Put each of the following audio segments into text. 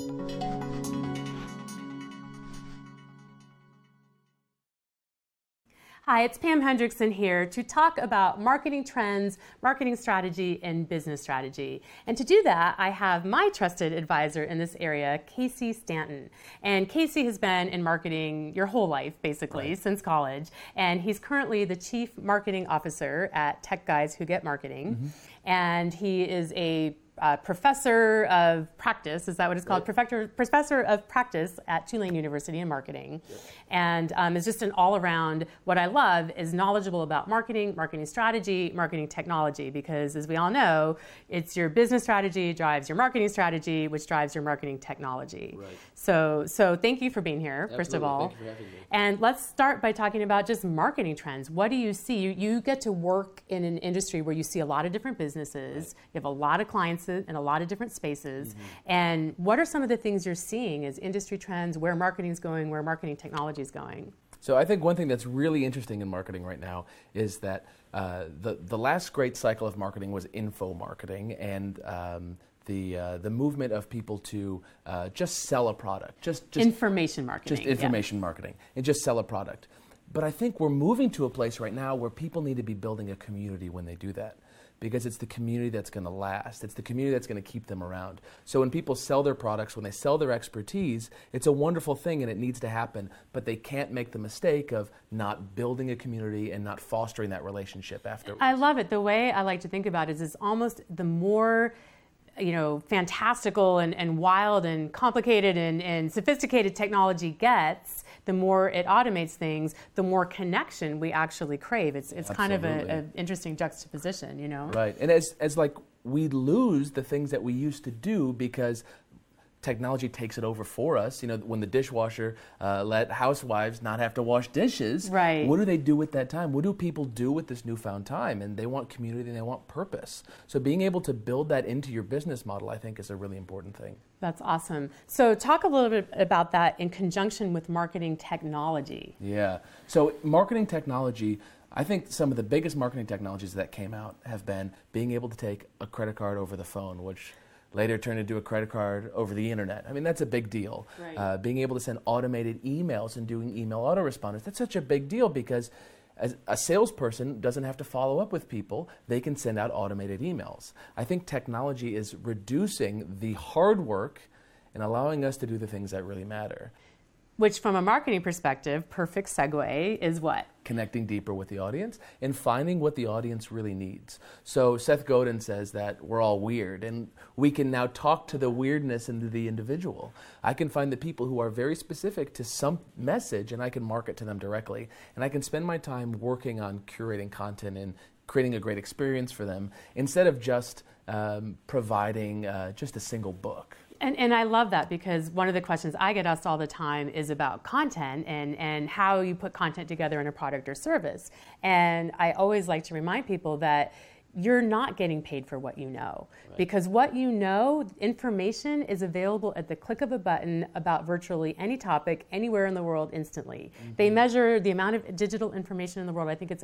Hi, it's Pam Hendrickson here to talk about marketing trends, marketing strategy, and business strategy. And to do that, I have my trusted advisor in this area, Casey Stanton. And Casey has been in marketing your whole life, basically, since college. And he's currently the Chief Marketing Officer at Tech Guys Who Get Marketing. And he is a professor of practice, is that what it's called? Professor of practice at Tulane University in marketing. And is just an all-around, what I love is knowledgeable about marketing, marketing strategy, marketing technology, because as we all know, it's your business strategy drives your marketing strategy, which drives your marketing technology. So thank you for being here, first of all. Thank you for having me. And let's start by talking about just marketing trends. What do you see? You get to work in an industry where you see a lot of different businesses, you have a lot of clients in a lot of different spaces. And what are some of the things you're seeing as industry trends, where marketing's going, where marketing technology is going? So I think one thing that's really interesting in marketing right now is that the last great cycle of marketing was info marketing, and the movement of people to just sell a product, just information marketing, just information marketing, and just sell a product. But I think we're moving to a place right now where people need to be building a community when they do that, because it's the community that's going to last. It's the community that's going to keep them around. So when people sell their products, when they sell their expertise, it's a wonderful thing and it needs to happen, but they can't make the mistake of not building a community and not fostering that relationship afterwards. I love it. The way I like to think about it is it's almost the more fantastical and wild and complicated and sophisticated technology gets, the more it automates things, the more connection we actually crave. It's kind of an interesting juxtaposition, Right, and as like we lose the things that we used to do because technology takes it over for us. When the dishwasher let housewives not have to wash dishes, what do they do with that time? What do people do with this newfound time? And they want community and they want purpose. So being able to build that into your business model, I think, is a really important thing. That's awesome. So talk a little bit about that in conjunction with marketing technology. Yeah. So marketing technology, I think some of the biggest marketing technologies that came out have been being able to take a credit card over the phone, which later turned into a credit card over the internet. I mean, that's a big deal. Being able to send automated emails and doing email autoresponders, that's such a big deal because as a salesperson doesn't have to follow up with people. They can send out automated emails. I think technology is reducing the hard work and allowing us to do the things that really matter. Which, from a marketing perspective, perfect segue is what? Connecting deeper with the audience and finding what the audience really needs. So Seth Godin says that we're all weird, and we can now talk to the weirdness into the individual. I can find the people who are very specific to some message, and I can market to them directly. And I can spend my time working on curating content and creating a great experience for them instead of just providing just a single book. And I love that, because one of the questions I get asked all the time is about content and how you put content together in a product or service. And I always like to remind people that you're not getting paid for what you know. Because what you know, information is available at the click of a button about virtually any topic anywhere in the world instantly. They measure the amount of digital information in the world. I think it's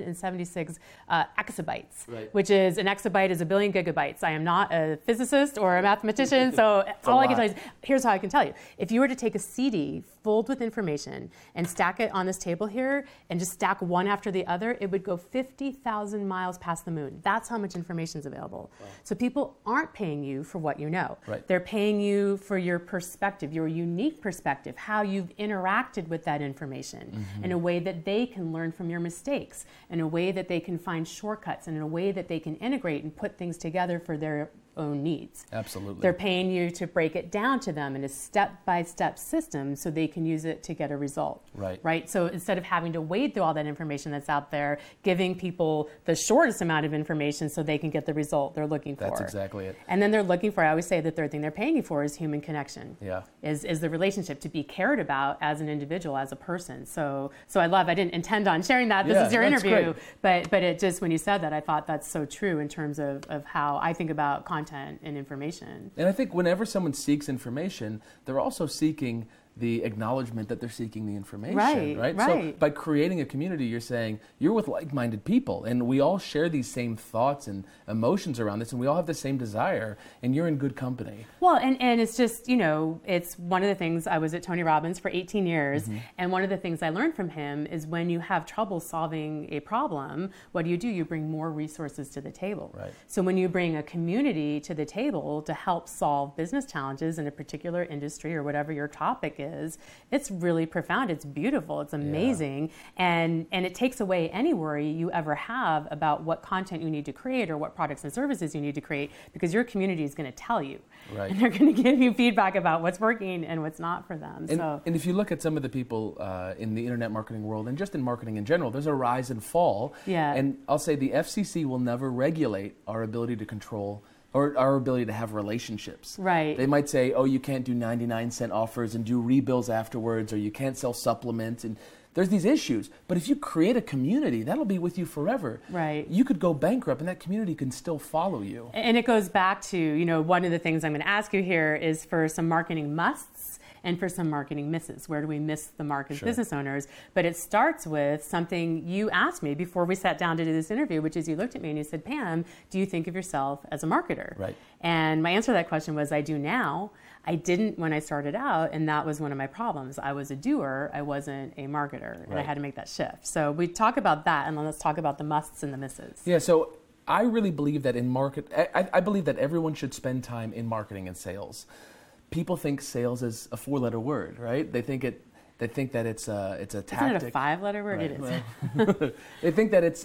176 exabytes, which is, an exabyte is 1 billion gigabytes. I am not a physicist or a mathematician, so all I can tell you is, here's how I can tell you. If you were to take a CD filled with information and stack it on this table here and just stack one after the other, it would go 50,000 miles past the moon. That's how much information is available. So people aren't paying you for what you know. They're paying you for your perspective, your unique perspective, how you've interacted with that information in a way that they can learn from your mistakes, in a way that they can find shortcuts, and in a way that they can integrate and put things together for their own needs. Absolutely. They're paying you to break it down to them in a step-by-step system so they can use it to get a result. Right? So instead of having to wade through all that information that's out there, giving people the shortest amount of information so they can get the result they're looking for. That's exactly it. And then they're looking for, I always say the third thing they're paying you for is human connection. Yeah. Is the relationship, to be cared about as an individual, as a person. So I didn't intend on sharing that. This is your interview. But it just, when you said that, I thought that's so true in terms of how I think about content and information. And I think whenever someone seeks information, they're also seeking the acknowledgement that they're seeking the information, right? So by creating a community, you're saying you're with like-minded people, and we all share these same thoughts and emotions around this, and we all have the same desire, and you're in good company. Well, and it's just, it's one of the things. I was at Tony Robbins for 18 years, and one of the things I learned from him is when you have trouble solving a problem, what do? You bring more resources to the table. Right. So when you bring a community to the table to help solve business challenges in a particular industry or whatever your topic is, it's really profound. It's beautiful. It's amazing. And it takes away any worry you ever have about what content you need to create or what products and services you need to create, because your community is going to tell you. Right. And they're going to give you feedback about what's working and what's not for them. And if you look at some of the people in the internet marketing world and just in marketing in general, there's a rise and fall. Yeah. And I'll say the FCC will never regulate our ability to control or our ability to have relationships. Right. They might say, oh, you can't do 99-cent offers and do rebills afterwards, or you can't sell supplements, and there's these issues. But if you create a community, that'll be with you forever. Right. You could go bankrupt and that community can still follow you. And it goes back to, one of the things I'm going to ask you here is for some marketing musts and for some marketing misses. Where do we miss the mark as business owners? But it starts with something you asked me before we sat down to do this interview, which is you looked at me and you said, Pam, do you think of yourself as a marketer? Right. And my answer to that question was, I do now. I didn't when I started out, and that was one of my problems. I was a doer, I wasn't a marketer, and I had to make that shift. So we talk about that, and then let's talk about the musts and the misses. Yeah, so I really believe that I believe that everyone should spend time in marketing and sales. People think sales is a 4-letter word, right? They think that it's a tactic. Isn't it a 5-letter word? Right. It is. Well, they think that it's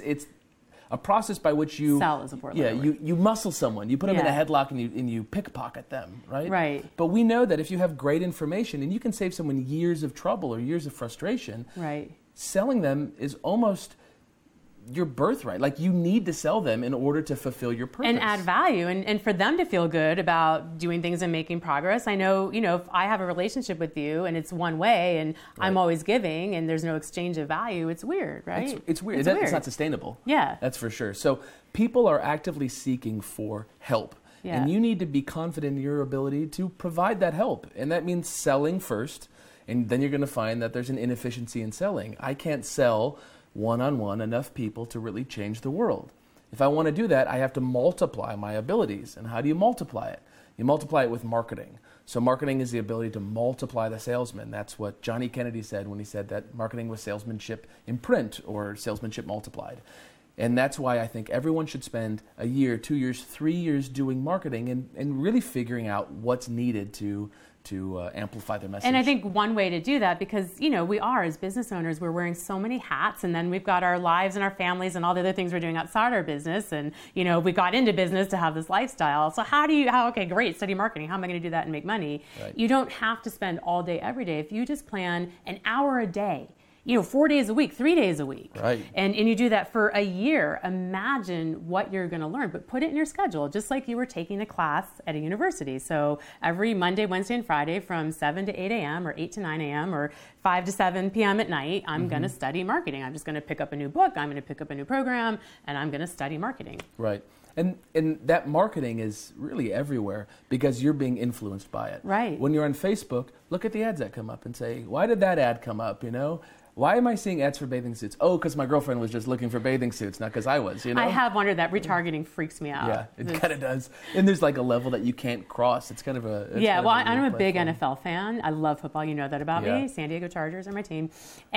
a process by which you sell is a 4-letter word. you muscle someone, you put them in a headlock and you pickpocket them, right? Right. But we know that if you have great information and you can save someone years of trouble or years of frustration, right, selling them is almost your birthright. Like, you need to sell them in order to fulfill your purpose. And add value, and for them to feel good about doing things and making progress. I know, if I have a relationship with you and it's one way and I'm always giving and there's no exchange of value, it's weird, right? It's weird. It's weird. It's not sustainable. Yeah. That's for sure. So people are actively seeking for help. Yeah. And you need to be confident in your ability to provide that help. And that means selling first, and then you're going to find that there's an inefficiency in selling. I can't sell one-on-one enough people to really change the world. If I want to do that, I have to multiply my abilities. And how do you multiply it? You multiply it with marketing. So marketing is the ability to multiply the salesman. That's what Johnny Kennedy said when he said that marketing was salesmanship in print, or salesmanship multiplied. And that's why I think everyone should spend a year, 2 years, 3 years doing marketing and really figuring out what's needed to amplify their message. And I think one way to do that, because, we are, as business owners, we're wearing so many hats, and then we've got our lives and our families and all the other things we're doing outside our business. And, we got into business to have this lifestyle. So okay, great, study marketing. How am I going to do that and make money? Right. You don't have to spend all day, every day. If you just plan an hour a day, 4 days a week, 3 days a week. Right. And you do that for a year. Imagine what you're going to learn, but put it in your schedule, just like you were taking a class at a university. So every Monday, Wednesday, and Friday from 7 to 8 a.m. or 8 to 9 a.m. or 5 to 7 p.m. at night, I'm going to study marketing. I'm just going to pick up a new book. I'm going to pick up a new program, and I'm going to study marketing. Right. And that marketing is really everywhere because you're being influenced by it. Right. When you're on Facebook, look at the ads that come up and say, why did that ad come up, Why am I seeing ads for bathing suits? Oh, because my girlfriend was just looking for bathing suits, not because I was, I have wondered that. Retargeting freaks me out. Yeah, it kind of does. And there's like a level that you can't cross. It's kind of a... I'm a big NFL fan. I love football. You know that about me. San Diego Chargers are my team.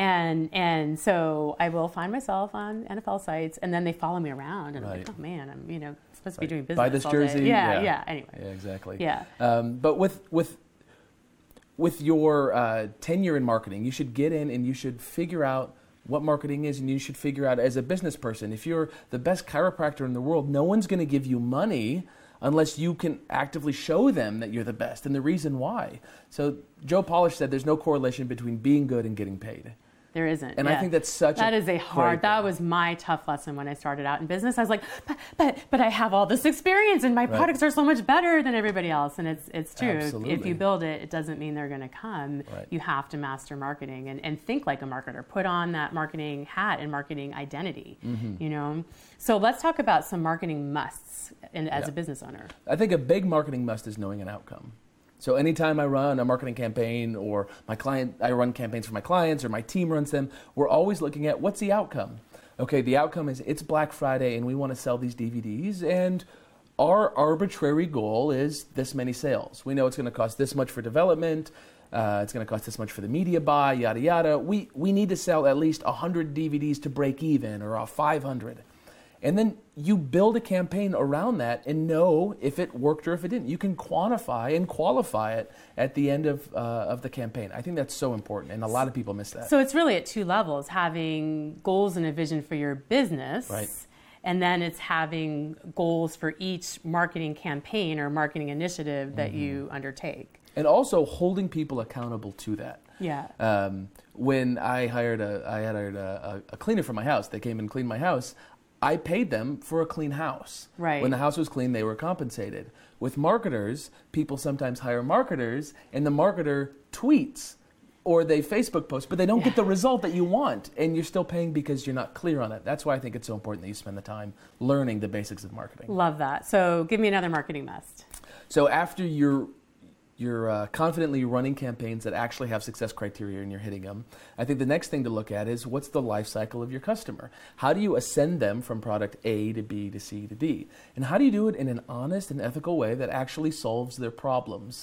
And so I will find myself on NFL sites, and then they follow me around. And I'm like, oh, man, I'm supposed to be doing business buy this all jersey. Day. Yeah, anyway. Yeah, exactly. Yeah. But with your tenure in marketing, you should get in and you should figure out what marketing is, and you should figure out as a business person, if you're the best chiropractor in the world, no one's going to give you money unless you can actively show them that you're the best and the reason why. So Joe Polish said there's no correlation between being good and getting paid. There isn't. And I think that's that was my tough lesson when I started out in business. I was like, but I have all this experience and my products are so much better than everybody else. And it's true. Absolutely. If you build it, it doesn't mean they're going to come. Right. You have to master marketing and think like a marketer. Put on that marketing hat and marketing identity, So let's talk about some marketing musts as a business owner. I think a big marketing must is knowing an outcome. So anytime I run a marketing campaign or I run campaigns for my clients or my team runs them, we're always looking at what's the outcome. Okay, the outcome is it's Black Friday and we want to sell these DVDs, and our arbitrary goal is this many sales. We know it's going to cost this much for development, it's going to cost this much for the media buy, yada yada. We need to sell at least 100 DVDs to break even, or 500. And then you build a campaign around that and know if it worked or if it didn't. You can quantify and qualify it at the end of the campaign. I think that's so important, and a lot of people miss that. So it's really at two levels: having goals and a vision for your business, right, and then it's having goals for each marketing campaign or marketing initiative that you undertake. And also holding people accountable to that. Yeah. When I hired a cleaner for my house, they came and cleaned my house. I paid them for a clean house. Right. When the house was clean, they were compensated. With marketers, people sometimes hire marketers, and the marketer tweets or they Facebook post, but they don't get the result that you want, and you're still paying because you're not clear on it. That's why I think it's so important that you spend the time learning the basics of marketing. Love that. So give me another marketing must. So after you're confidently running campaigns that actually have success criteria and you're hitting them, I think the next thing to look at is what's the life cycle of your customer? How do you ascend them from product A to B to C to D? And how do you do it in an honest and ethical way that actually solves their problems?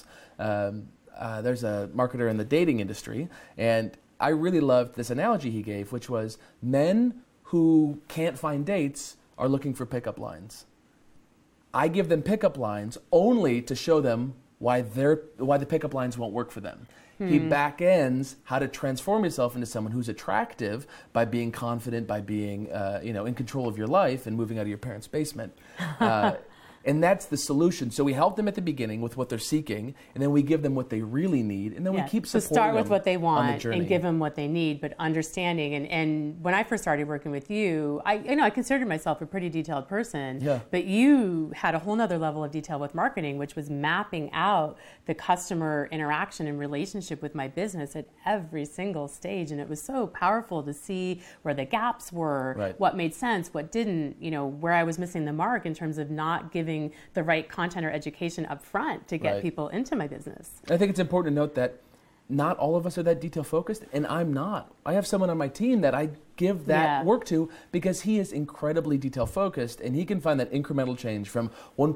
There's a marketer in the dating industry, and I really loved this analogy he gave, which was men who can't find dates are looking for pickup lines. I give them pickup lines only to show them why the pickup lines won't work for them. He back ends how to transform yourself into someone who's attractive by being confident, by being in control of your life and moving out of your parents' basement. And that's the solution. So we help them at the beginning with what they're seeking, and then we give them what they really need, and then we keep supporting them. So start with what they want the and give them what they need, but understanding. And when I first started working with you, I considered myself a pretty detailed person, but you had a whole nother level of detail with marketing, which was mapping out the customer interaction and relationship with my business at every single stage. And it was so powerful to see where the gaps were, what made sense, what didn't, where I was missing the mark in terms of not giving the right content or education up front to get people into my business. I think it's important to note that not all of us are that detail focused, and I'm not. I have someone on my team that I give that work to because he is incredibly detail focused, and he can find that incremental change from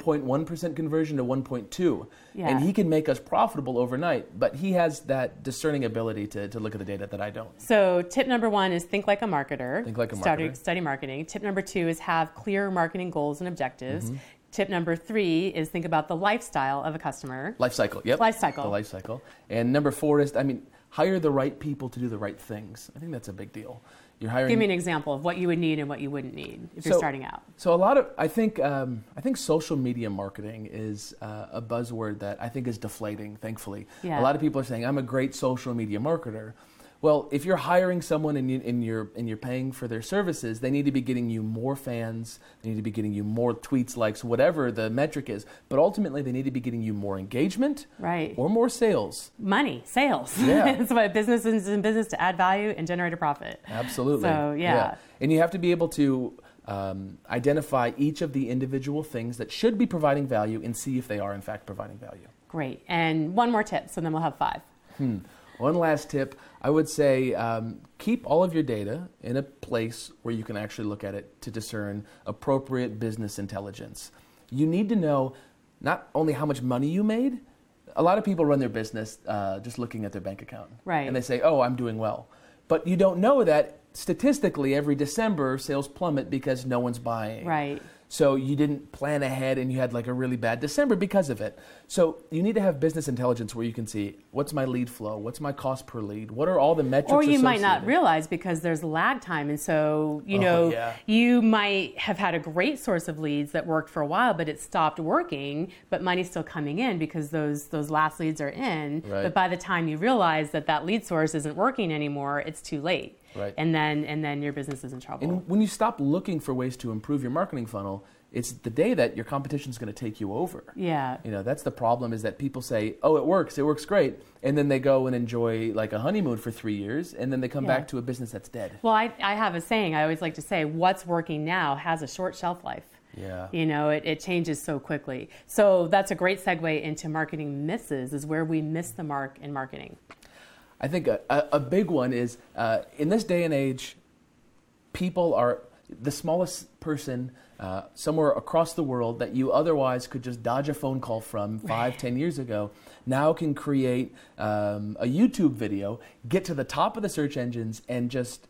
1.1% conversion to 1.2. And he can make us profitable overnight, but he has that discerning ability to look at the data that I don't. So tip number 1 is think like a marketer. Think like a marketer. Study marketing. Tip number 2 is have clear marketing goals and objectives. Tip number 3 is think about the lifestyle of a customer. Life cycle, yep. Life cycle. The life cycle. And number 4 is, hire the right people to do the right things. I think that's a big deal. You're hiring. Give me an example of what you would need and what you wouldn't need if you're starting out. So I think social media marketing is a buzzword that I think is deflating, thankfully. A lot of people are saying, I'm a great social media marketer. Well, if you're hiring someone and you're paying for their services, they need to be getting you more fans, they need to be getting you more tweets, likes, whatever the metric is. But ultimately, they need to be getting you more engagement, or more sales. Money, sales. Yeah. That's why business is in business, to add value and generate a profit. Absolutely. So, yeah. And you have to be able to identify each of the individual things that should be providing value and see if they are in fact providing value. Great. And one more tip, so then we'll have 5. One last tip, I would say keep all of your data in a place where you can actually look at it to discern appropriate business intelligence. You need to know not only how much money you made. A lot of people run their business just looking at their bank account. And they say, oh, I'm doing well. But you don't know that statistically every December sales plummet because no one's buying. So you didn't plan ahead and you had like a really bad December because of it. So you need to have business intelligence where you can see what's my lead flow, what's my cost per lead, what are all the metrics Or you might not realize because there's lag time. And so, you might have had a great source of leads that worked for a while, but it stopped working, but money's still coming in because those last leads are in. But by the time you realize that lead source isn't working anymore, it's too late. And then your business is in trouble. And when you stop looking for ways to improve your marketing funnel, it's the day that your competition is going to take you over. That's the problem, is that people say, oh, it works great. And then they go and enjoy like a honeymoon for 3 years, and then they come back to a business that's dead. Well, I have a saying, I always like to say, what's working now has a short shelf life. Yeah. You know, it changes so quickly. So that's a great segue into marketing misses, is where we miss the mark in marketing. I think a big one is, in this day and age, people are the smallest person somewhere across the world that you otherwise could just dodge a phone call from 5-10 years ago, now can create a YouTube video, get to the top of the search engines, and just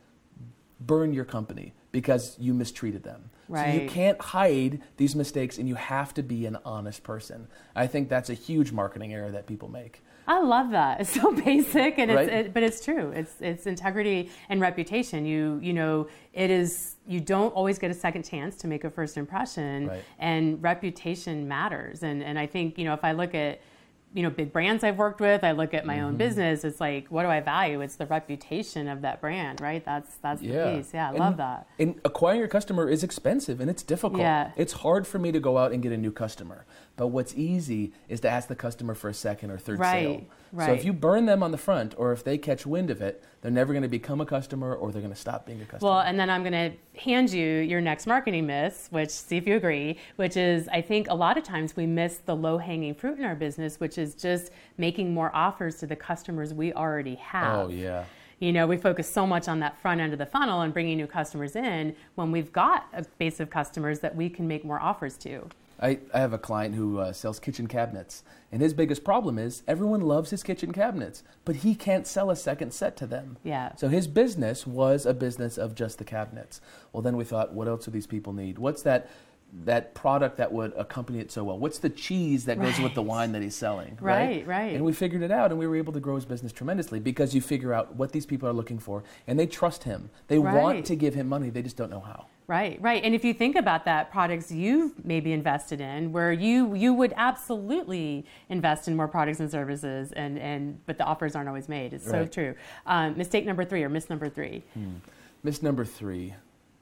burn your company because you mistreated them. Right. So you can't hide these mistakes, and you have to be an honest person. I think that's a huge marketing error that people make. I love that. It's so basic, and Right? but it's true. It's integrity and reputation. You know, it is. You don't always get a second chance to make a first impression, Right. and reputation matters. And I think, you know, if I look at, you know, big brands I've worked with, I look at my own business, it's like, what do I value? It's the reputation of that brand, right? That's the piece. Yeah, I love that. And acquiring a customer is expensive and it's difficult. Yeah. It's hard for me to go out and get a new customer. But what's easy is to ask the customer for a second or third sale. Right. So if you burn them on the front, or if they catch wind of it, they're never going to become a customer, or they're going to stop being a customer. Well, and then I'm going to hand you your next marketing miss, which, see if you agree, which is, I think a lot of times we miss the low-hanging fruit in our business, which is just making more offers to the customers we already have. Oh, yeah. You know, we focus so much on that front end of the funnel and bringing new customers in when we've got a base of customers that we can make more offers to. I have a client who sells kitchen cabinets, and his biggest problem is everyone loves his kitchen cabinets, but he can't sell a second set to them. Yeah. So his business was a business of just the cabinets. Well, then we thought, what else do these people need? What's that product that would accompany it so well? What's the cheese that goes with the wine that he's selling? Right. And we figured it out, and we were able to grow his business tremendously because you figure out what these people are looking for, and they trust him. They want to give him money, they just don't know how. Right. And if you think about that, products you've maybe invested in, where you would absolutely invest in more products and services, but the offers aren't always made. It's so true. Mistake number 3, or miss number 3. Miss number 3.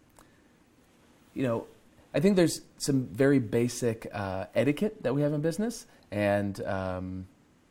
You know, I think there's some very basic etiquette that we have in business, and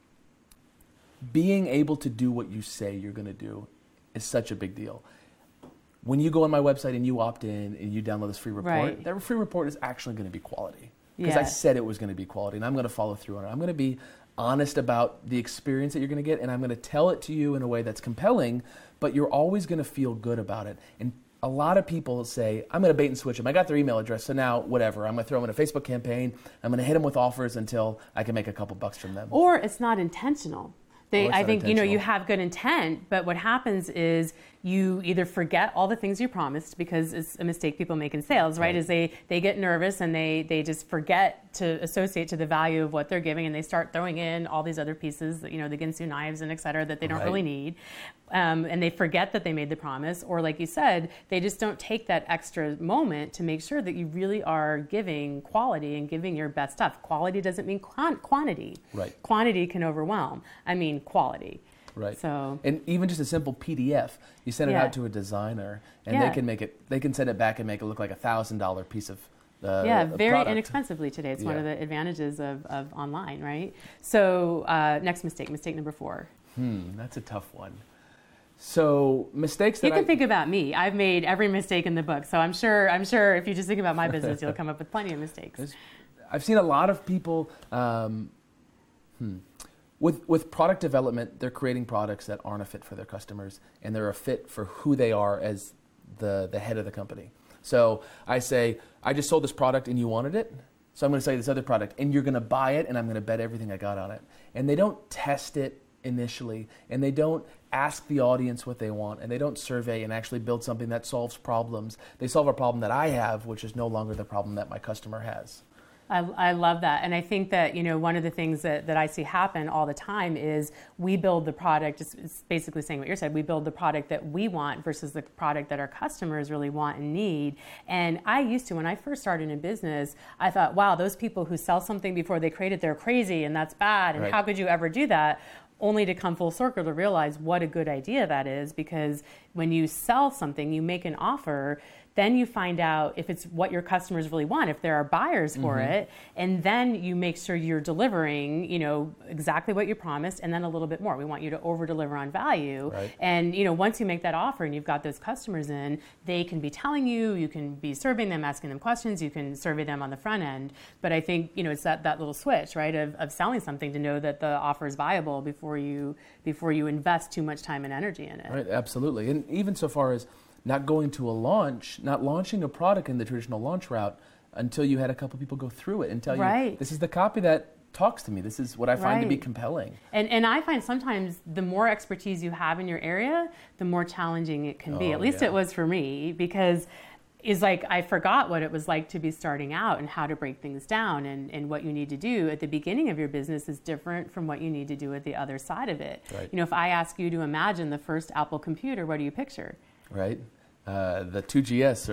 being able to do what you say you're going to do is such a big deal. When you go on my website and you opt in and you download this free report, that free report is actually going to be quality. Because I said it was going to be quality, and I'm going to follow through on it. I'm going to be honest about the experience that you're going to get, and I'm going to tell it to you in a way that's compelling, but you're always going to feel good about it. And a lot of people say, I'm going to bait and switch them. I got their email address, so now whatever. I'm going to throw them in a Facebook campaign. I'm going to hit them with offers until I can make a couple bucks from them. Or it's not intentional. I think, you know, you have good intent, but what happens is you either forget all the things you promised, because it's a mistake people make in sales, right? Is they get nervous and they just forget to associate to the value of what they're giving, and they start throwing in all these other pieces, you know, the Ginsu knives and et cetera, that they don't really need. And they forget that they made the promise, or like you said, they just don't take that extra moment to make sure that you really are giving quality and giving your best stuff. Quality doesn't mean quantity. Right. Quantity can overwhelm. I mean quality. Right. So, and even just a simple PDF, you send it out to a designer, and they can send it back and make it look like $1,000 piece of very product. Inexpensively today. It's one of the advantages of online, right? So next mistake number 4. That's a tough one. So mistakes that you can think about me. I've made every mistake in the book, so I'm sure if you just think about my business, you'll come up with plenty of mistakes. I've seen a lot of people with product development. They're creating products that aren't a fit for their customers, and they're a fit for who they are as the head of the company. So I say, I just sold this product and you wanted it, so I'm going to sell you this other product, and you're going to buy it, and I'm going to bet everything I got on it. And they don't test it initially, and they don't ask the audience what they want, and they don't survey and actually build something that solves problems. They solve a problem that I have, which is no longer the problem that my customer has. I love that. And I think that, you know, one of the things that I see happen all the time is we build the product, it's basically saying what you said, we build the product that we want versus the product that our customers really want and need. And I used to, when I first started in business, I thought, wow, those people who sell something before they create it, they're crazy and that's bad. And how could you ever do that? Only to come full circle to realize what a good idea that is, because when you sell something, you make an offer, Then you find out if it's what your customers really want, if there are buyers for it, and then you make sure you're delivering, exactly what you promised, and then a little bit more. We want you to over-deliver on value. Right. And, once you make that offer and you've got those customers in, they can be telling you can be serving them, asking them questions, you can survey them on the front end. But I think, it's that little switch, right, of selling something to know that the offer is viable before you invest too much time and energy in it. Right, absolutely. And even so far as not going to a launch, not launching a product in the traditional launch route until you had a couple people go through it and tell you, this is the copy that talks to me. This is what I find to be compelling. And I find sometimes the more expertise you have in your area, the more challenging it can be. At least it was for me, because it's like I forgot what it was like to be starting out and how to break things down, and what you need to do at the beginning of your business is different from what you need to do at the other side of it. Right. If I ask you to imagine the first Apple computer, what do you picture? Right. The 2GS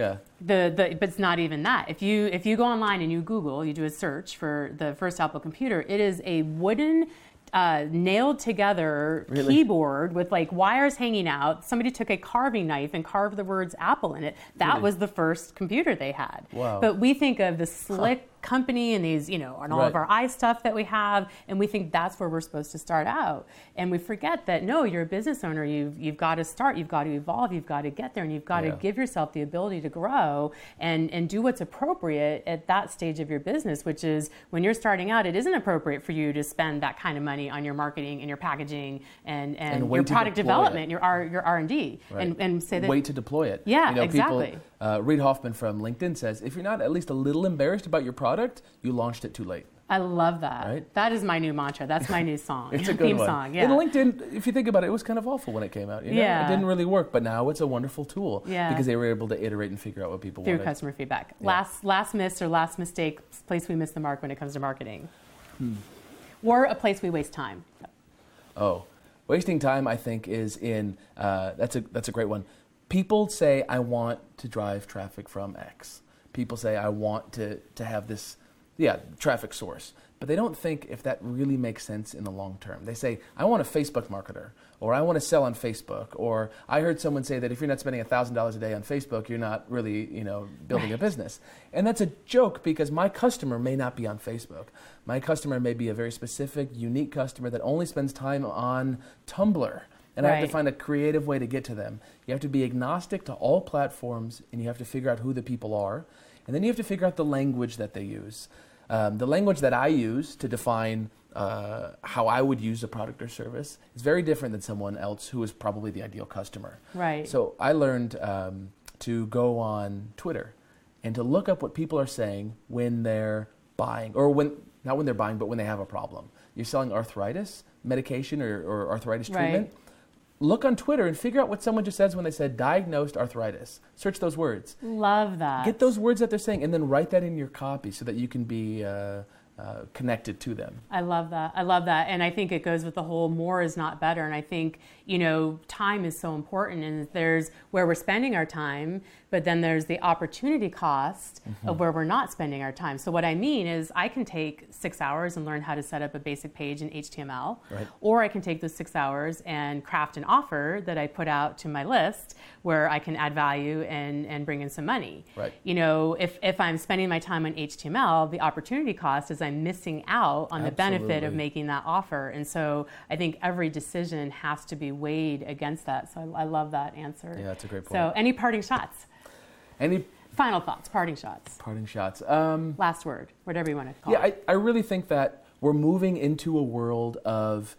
but it's not even that. If you go online and you Google, you do a search for the first Apple computer, it is a wooden nailed together keyboard with wires hanging out. Somebody took a carving knife and carved the words Apple in it. That was the first computer they had. Wow. But we think of the slick company and these, and all of our stuff that we have, and we think that's where we're supposed to start out. And we forget that, no, you're a business owner. You've got to start, you've got to evolve, you've got to get there, and you've got to give yourself the ability to grow and do what's appropriate at that stage of your business, which is when you're starting out, it isn't appropriate for you to spend that kind of money on your marketing and your packaging and your product development, your R&D, and say that. Wait to deploy it. Yeah, exactly. Reid Hoffman from LinkedIn says, if you're not at least a little embarrassed about your product, you launched it too late. I love that. Right? That is my new mantra. That's my new song. It's a good theme one. song. Yeah. And LinkedIn, if you think about it, it was kind of awful when it came out. It didn't really work, but now it's a wonderful tool because they were able to iterate and figure out what people wanted. Through customer feedback. Yeah. Last miss or last mistake, place we miss the mark when it comes to marketing. Or a place we waste time. Oh, wasting time, I think, is in, that's a great one. People say, I want to drive traffic from X. People say, I want to have this, traffic source. But they don't think if that really makes sense in the long term. They say, I want a Facebook marketer, or I want to sell on Facebook, or I heard someone say that if you're not spending $1,000 a day on Facebook, you're not really, building a business. And that's a joke because my customer may not be on Facebook. My customer may be a very specific, unique customer that only spends time on Tumblr. And I have to find a creative way to get to them. You have to be agnostic to all platforms, and you have to figure out who the people are. And then you have to figure out the language that they use. The language that I use to define how I would use a product or service is very different than someone else who is probably the ideal customer. Right. So I learned to go on Twitter and to look up what people are saying when they're buying, or not when they're buying, but when they have a problem. You're selling arthritis medication or arthritis treatment. Right. Look on Twitter and figure out what someone just says when they said diagnosed arthritis. Search those words. Love that. Get those words that they're saying and then write that in your copy so that you can be connected to them. I love that. And I think it goes with the whole more is not better. And I think, time is so important, and there's where we're spending our time, but then there's the opportunity cost of where we're not spending our time. So what I mean is I can take 6 hours and learn how to set up a basic page in HTML, or I can take those 6 hours and craft an offer that I put out to my list where I can add value and bring in some money. Right. If I'm spending my time on HTML, the opportunity cost is I'm missing out on the benefit of making that offer. And so I think every decision has to be weighed against that. So I love that answer. Yeah, that's a great point. So any parting shots? Any final thoughts, parting shots? Parting shots. Last word, whatever you want to call it. Yeah, I really think that we're moving into a world of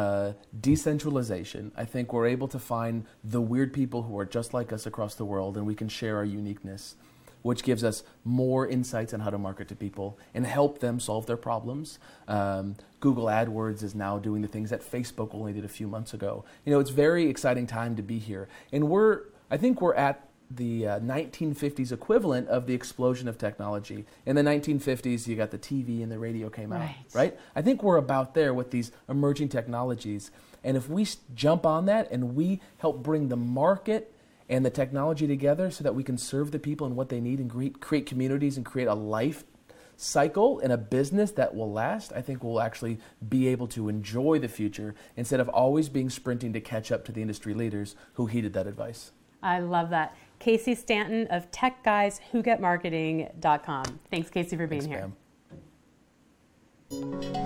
decentralization. I think we're able to find the weird people who are just like us across the world, and we can share our uniqueness, which gives us more insights on how to market to people and help them solve their problems. Google AdWords is now doing the things that Facebook only did a few months ago. It's a very exciting time to be here. And I think we're at the 1950s equivalent of the explosion of technology. In the 1950s, you got the TV and the radio came out, right? I think we're about there with these emerging technologies. And if we jump on that and we help bring the market and the technology together so that we can serve the people and what they need and create communities and create a life cycle and a business that will last, I think we'll actually be able to enjoy the future instead of always being sprinting to catch up to the industry leaders who heeded that advice. I love that. Casey Stanton of TechGuysWhoGetMarketing.com. Thanks, Casey, for being here. Ma'am.